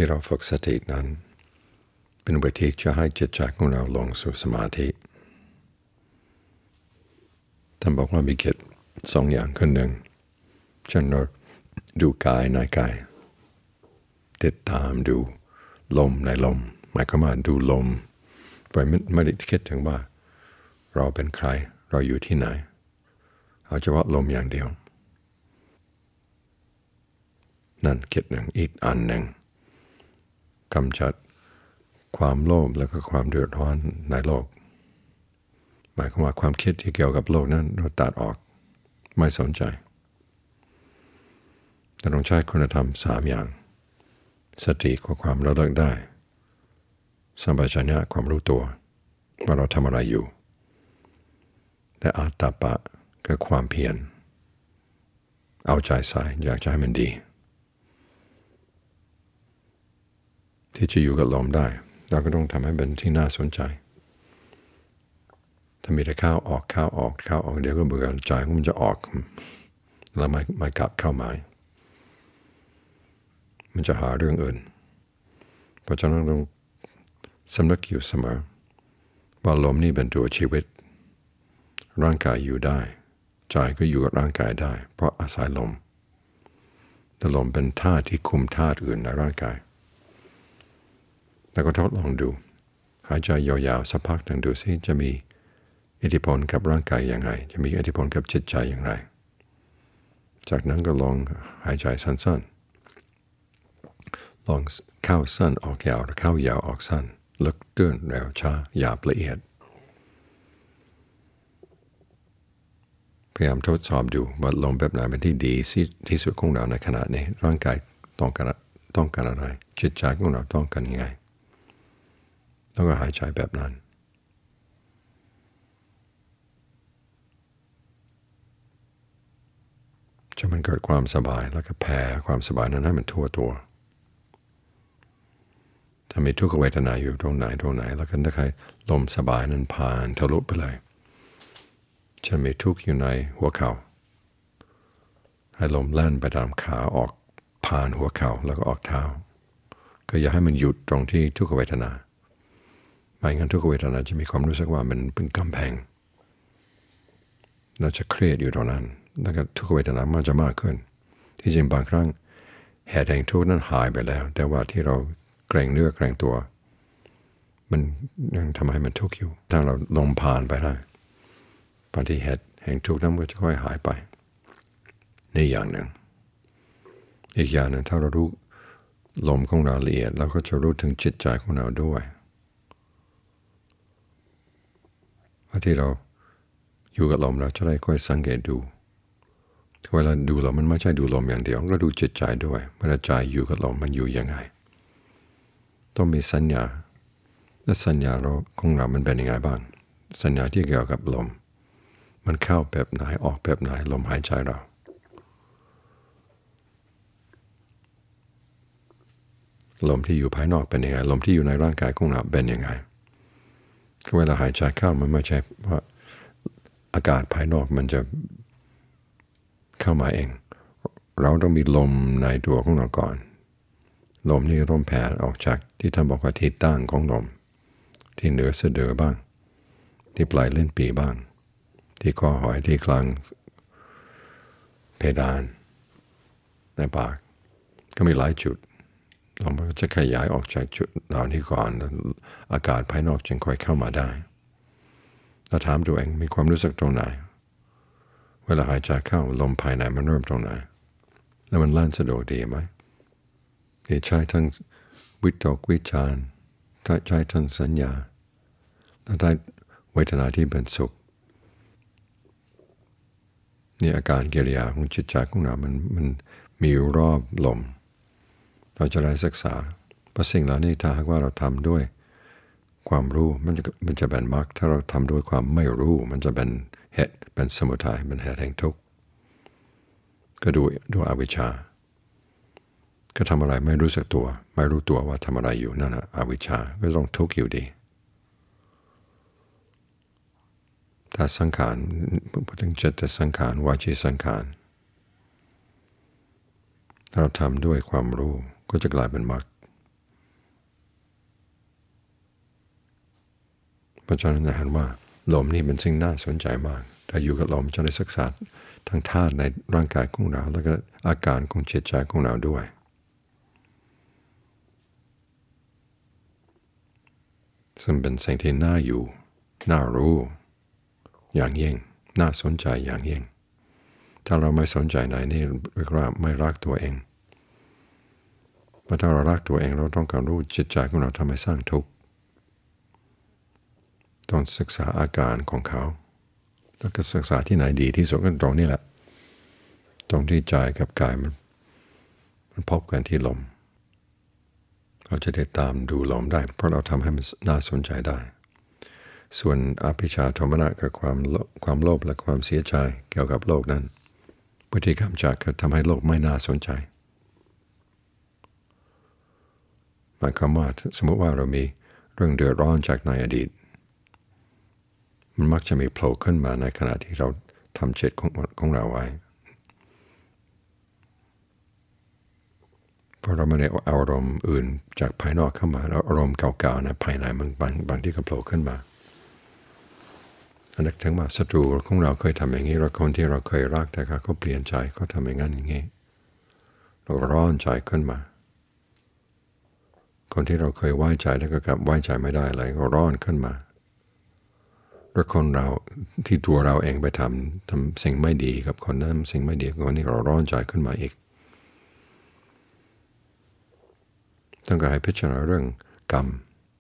ที่เราฝึกสตินั้นเป็นวิธีจะให้จิตใจของเราลงสู่สมาธิท่านบอกว่ามีกิจสองอย่างขึ้นหนึ่งเช่นเราดูกายในกายติดตามดูลมในลมหมายความว่าดูลมไปไม่ได้คิดถึงว่าเราเป็นใครเราอยู่ที่ไหนเอาเฉพาะลมอย่างเดียวนั่นกิจหนึ่งอีกอันหนึ่งกำจัดความโลภและก็ความเดือดร้อนในโลกหมายความว่าความคิดที่เกี่ยวกับโลกนั้นเราตัดออกไม่สนใจแต่ต้องใช้คุณธรรม3อย่างสติคือความระลึกได้สัมปชัญญะความรู้ตัวว่าเราทำอะไรอยู่และอาตตปะคือความเพียรเอาใจใส่อยากจะให้มันดีที่จะอยู่กับลมได้เราก็ต้องทำให้เป็นที่น่าสนใจถ้ามีแต่เข้าออกเข้าออกเข้าออกเดี๋ยวก็เบื่อใจมันจะออกแล้วไม่กลับเข้ามามันจะหาเรื่องอื่นเพราะฉะนั้นต้องสำนึกอยู่เสมอว่าลมนี่เป็นตัวชีวิตร่างกายอยู่ได้ใจก็อยู่กับร่างกายได้เพราะอาศัยลมแต่ลมเป็นธาตุที่คุมธาตุอื่นในร่างกายแล้วก็ทดลองดูหายใจยาวๆสักพักหนึ่งดูซิจะมีอิทธิพลกับร่างกายอย่างไรจะมีอิทธิพลกับจิตใจอย่างไรจากนั้นก็ลองหายใจสั้นๆลองเข้าสั้นออกยาวเข้ายาวออกสั้นลึกตื้นเร็วช้าหยาบละเอียดพยายามทดสอบดูว่าลมแบบไหนเป็นที่ดีที่สุดของเราในขณะนี้ร่างกายต้องการอะไรจิตใจของเราต้องการยังไงแล้วก็หายใจแบบนั้นจะมันเกิดความสบายแล้วก็แผ่ความสบายนั้นให้มันทั่วตัวถ้ามีทุกขเวทนาอยู่ตรงไหนแล้วก็ถ้าใครลมสบายนั้นผ่านทะลุไปเลยจะมีทุกข์อยู่ในหัวเข่าให้ลมแล่นไปตามขาออกผ่านหัวเข่าแล้วก็ออกเท้าก็อย่าให้มันหยุดตรงที่ทุกขเวทนาไม่งั้นทุกขเวทนาจะมีความรู้สึกว่ามันเป็นกำแพงเราจะเครียดอยู่ตรงนั้นแล้วก็ทุกขเวทนามันจะมากขึ้นที่จริงบางครั้งเหตุแห่งทุกข์นั้นหายไปแล้วแต่ว่าที่เราเกรงเนื้อเกรงตัวมันยังทำให้มันทุกข์อยู่ถ้าเราลมผ่านไปได้บางทีเหตุแห่งทุกข์นั้นก็จะค่อยหายไปนี่อย่างหนึ่งอีกอย่างหนึ่งถ้าเรารู้ลมของเราละเอียดเราก็จะรู้ถึงจิตใจของเราด้วยว่าที่เราอยู่กับลมเราจะได้ค่อยสังเกตดูเวลาดูลมมันไม่ใช่ดูลมอย่างเดียวก็ดูจิตใจด้วยเวลาใจอยู่กับลมมันอยู่ยังไงต้องมีสัญญาและสัญญาของเรามันเป็นยังไงบ้างสัญญาที่เกี่ยวกับลมมันเข้าแบบไหนออกแบบไหนลมหายใจเราลมที่อยู่ภายนอกเป็นยังไงลมที่อยู่ในร่างกายของเราเป็นยังไงเวลาหายใจเข้ามันไม่ใช่เพราะอากาศภายนอกมันจะเข้ามาเองเราต้องมีลมในตัวของเราก่อนลมนี่ร่มแผ่ออกจากที่ท่านบอกว่าที่ตั้งของลมที่เหนือสะดือบ้างที่ปลายลิ้นปี่บ้างที่คอหอยที่กลางเพดานในปากก็มีหลายจุดลมก็จะขยายออกจากจุดเหล่านี้ก่อนอากาศภายนอกจึงค่อยเข้ามาได้เราถามตัวเองมีความรู้สึกตรงไหนเวลาหายใจเข้าลมภายในมันเริ่มตรงไหนแล้วมันลั่นสะดวกดีไหมใช้ทั้งวิตกวิจารใช้ทั้งสัญญาและได้เวทนาที่เป็นสุขนี่อาการกิริยาของจิตใจของเรามันมีรอบลมเราจะได้ศึกษาเพราะสิ่งเหล่านี้ถ้าหากว่าเราทำด้วยความรู้มันจะเป็นมรรคถ้าเราทำด้วยความไม่รู้มันจะเป็นเหตุเป็นสมุทัยเป็นเหตุแห่งทุกข์ก็ดูอวิชชาก็ทำอะไรไม่รู้สึกตัวไม่รู้ตัวว่าทำอะไรอยู่นั่นนะอวิชชาก็ต้องทุกข์อยู่ดีถ้าสังขารพูดถึงจิตสังขารวาจีสังขารเราทำด้วยความรู้ก็จะกลายเป็นมรรคราะฉะนั้นเห็นว่าลมนี่เป็นสิ่งน่าสนใจมากถ้าอยู่กับลมจะได้ศึกษาทั้งธาตุในร่างกายของเราแล้วก็อาการของจิตใจของเราด้วยซึ่งเป็นสิ่งที่น่าอยู่น่ารู้อย่างยิ่งน่าสนใจอย่างยิ่งถ้าเราไม่สนใจในนี่เรียกว่าไม่รักตัวเองเพราะถ้าเรารักตัวเองเราต้องการรู้จิตใจของเราทำไมสร้างทุกข์ต้องศึกษาอาการของเขาแล้วก็ศึกษาที่ไหนดีที่สุดก็ตรงนี้แหละตรงที่ใจกับกายมันพบกันที่ลมเราจะได้ตามดูลมได้เพราะเราทำให้มันน่าสนใจได้ส่วนอภิชาโทมนัสกับความโลภและความเสียใจเกี่ยวกับโลกนั้นพฤติกรรมจากทำให้โลกไม่น่าสนใจหมายความว่าสมมติว่าเรามีเรื่องเดือดร้อนจากในอดีตมันมักจะมีโผล่ขึ้นมาในขณะที่เราทำจิตของเราไว้เพราะเราไม่ได้เอาอารมณ์อื่นจากภายนอกเข้ามาแล้วอารมณ์เก่าๆนะภายในบางที่ก็โผล่ขึ้นมานึกถึงว่าศัตรูของเราเคยทำอย่างนี้เราคนที่เราเคยรักแต่เขาเปลี่ยนใจเขาทำอย่างนั้นอย่างนี้เราร้อนใจขึ้นมาคนที่เราเคยไว้ใจแล้วก็กลับไว้ใจไม่ได้อะไรก็ร้อนขึ้นมาแล้วคนเราที่ตัวเราเองไปทำสิ่งไม่ดีกับคนนั้นสิ่งไม่ดีกับคนนี้เราร้อนใจขึ้นมาอีกต้องการให้พิจารณาเรื่องกรรม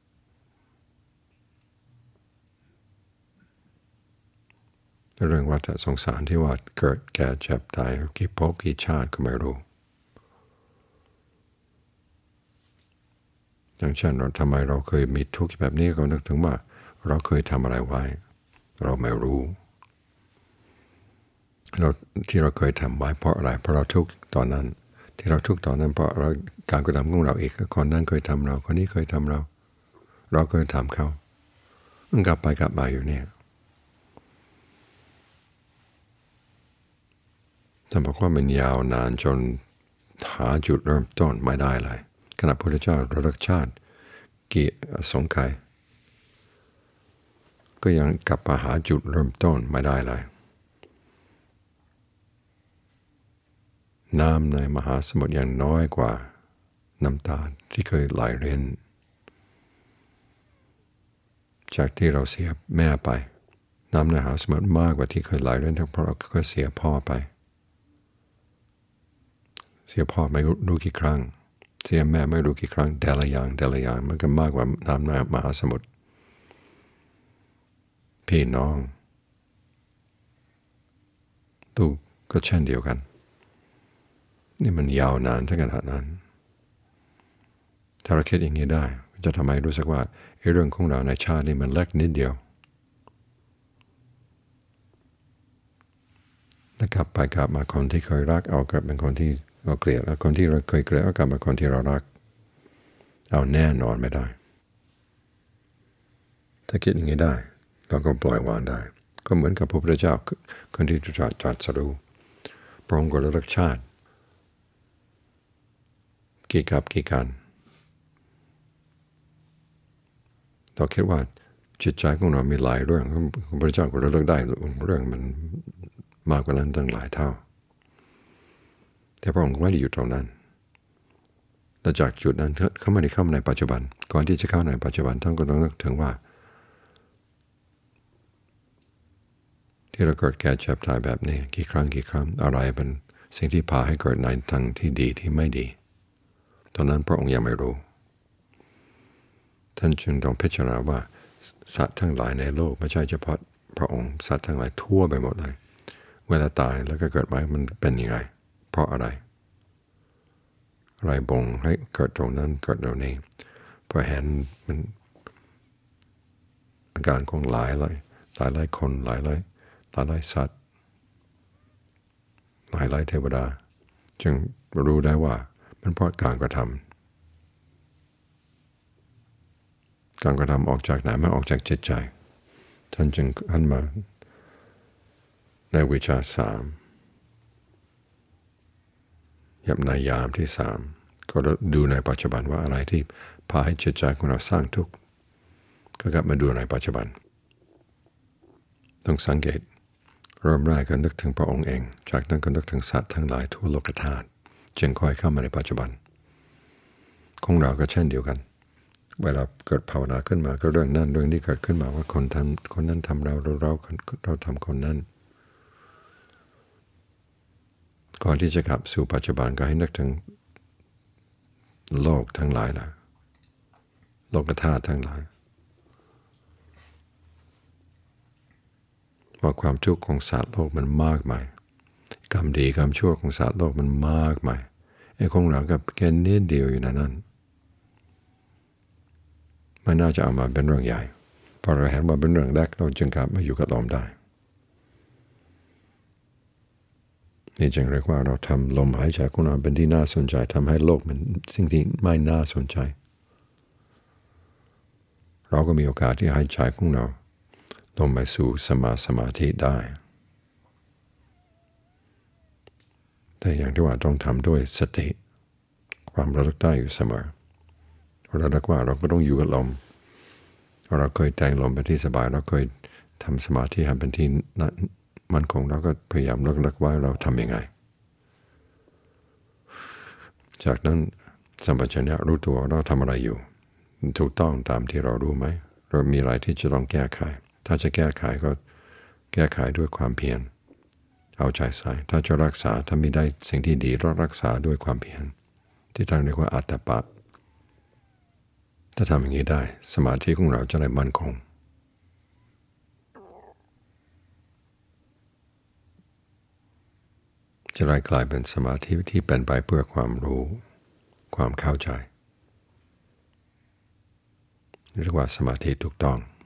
เรื่องวัฏสงสารที่ว่าเกิดแก่เจ็บตายกี่ภพกี่ชาติก็ไม่รู้อย่างเช่นเราทำไมเราเคยมีทุกข์แบบนี้ก็นึกถึงว่าเราเคยทำอะไรไว้เราไม่รู้ที่เราเคยทำไว้เพราะอะไรเพราะเราทุกข์ตอนนั้นที่เราทุกข์ตอนนั้นเพราะเราการกระทำของเราเองคนนั้นเคยทำเราคนนี้เคยทำเราเคยทำเขามันกลับไปกลับมาอยู่เนี่ยท่านบอกว่ามันยาวนานจนหาจุดเริ่มต้นไม่ได้เลยขณะพระพุทธเจ้าระลึกชาติกี่สงไขยก็ยังกลับมาหาจุดเริ่มต้นไม่ได้เลยน้ำในมหาสมุทรยังน้อยกว่าน้ำตาที่เคยไหลเรินจากที่เราเสียแม่ไปน้ำในมหาสมุทรมากกว่าที่เคยไหลเรินเพราะเราเคยเสียพ่อไปเสียพ่อไม่รู้กี่ครั้งเสียแม่ไม่รู้กี่ครั้งแต่ละอย่างมันก็มากกว่าน้ำในมหาสมุทรพี่น้องลูกก็เช่นเดียวกันนี่มันยาวนานถึงขนาดนั้นถ้าเราคิดอย่างนี้ได้จะทำให้รู้สึกว่าเรื่องของเราในชาตินี้มันเล็กนิดเดียวแล้วกลับไปกลับมาคนที่เคยรักเอากลับเป็นคนที่เราเกลียดแล้วคนที่เราเคยเกลียดเอากลับมาคนที่เรารักเอาแน่นอนไม่ได้ถ้าคิดอย่างนี้ได้เราก็ปล่อยวางได้ก็เหมือนกับพระพุทธเจ้าคนที่ตรัสรู้พระองค์ก็ระลึกชาติกี่กับกี่กันเราคิดว่าจิตใจของเรามีหลายเรื่องพระเจ้าก็ระลึกได้เรื่องมันมากกว่านั้นตั้งหลายเท่าแต่พระองค์ไม่ได้อยู่ตรงนั้นและจากจุดนั้นเขาไม่ได้เข้ามาในปัจจุบันก่อนที่จะเข้าในปัจจุบันท่านก็ต้องนึกถึงว่าที่เราเกิดแก่เจ็บตายแบบนี้กี่ครั้งอะไรเป็นสิ่งที่พาให้เกิดในทางที่ดีที่ไม่ดีตอนนั้นพระองค์ยังไม่รู้ท่านจึงต้องพิจารณาว่าสัตว์ทั้งหลายในโลกไม่ใช่เฉพาะพระองค์สัตว์ทั้งหลายทั่วไปหมดเลยเวลาตายแล้วก็เกิดมามันเป็นยังไงเพราะอะไรบ่งให้เกิดตรงนั้นเกิดตรงนี้พอเห็นมันอาการของหลายคนหลายสัตว์หลายเทวดาจึงรู้ได้ว่ามันเพราะการกระทำออกจากไหนไม่ออกจากจิตใจท่านจึงหันมาในวิชา3ในยามที่3ก็ดูในปัจจุบันว่าอะไรที่พาให้จิตใจของเราสร้างทุกข์ก็กลับมาดูในปัจจุบันต้องสังเกตเริ่มแรกก็นึกถึงพระองค์เองจากนั้นก็นึกถึงสัตว์ทั้งหลายทั่วโลกธาตุจึงค่อยเข้ามาในปัจจุบันของเราก็เช่นเดียวกันเวลาเกิดภาวนาขึ้นมาก็เรื่องนั้นเรื่องนี้เกิดขึ้นมาว่าคนนั้นทำเราทำคนนั้นก่อนที่จะกลับสู่ปัจจุบันก็ให้นึกถึงโลกทั้งหลายนะโลกธาตุทั้งหลายว่าความทุกข์ของสัตว์โลกมันมากมายกรรมดีกรรมชั่วของสัตว์โลกมันมากมายไอ้ของเราก็แค่นิดเดียวอยู่นั้นไม่น่าจะเอามาเป็นเรื่องใหญ่พอเราเห็นว่าเป็นเรื่องเล็กเราจึงกลับมาอยู่กับลมได้นี่จึงเรียกว่าเราทำลมหายใจของเราเป็นที่น่าสนใจทำให้โลกมันสิ่งที่ไม่น่าสนใจเราก็มีโอกาสที่หายใจของเราลงไปสู่สมาธิได้แต่อย่างที่ว่าต้องทำด้วยสติความระลึกได้อยู่เสมอระลึกว่าเราก็ต้องอยู่กับลมเราเคยแต่งลมเป็นที่สบายเราเคยทำสมาธิให้เป็นที่มั่นคงเราก็พยายามระลึกว่าเราทำยังไงจากนั้นสัมปชัญญะรู้ตัวเราทำอะไรอยู่ถูกต้องตามที่เรารู้ไหมเรามีอะไรที่จะต้องแก้ไขถ้าจะแก้ไขก็แก้ไขด้วยความเพียรเอาใจใส่ถ้าจะรักษาถ้ามีได้สิ่งที่ดีเรารักษาด้วยความเพียรที่ท่านเรียกว่าอัตตปะถ้าทำอย่างนี้ได้สมาธิของเราจะได้มั่นคงจะได้กลายเป็นสมาธิที่เป็นไปเพื่อความรู้ความเข้าใจเรียกว่าสมาธิถูกต้อง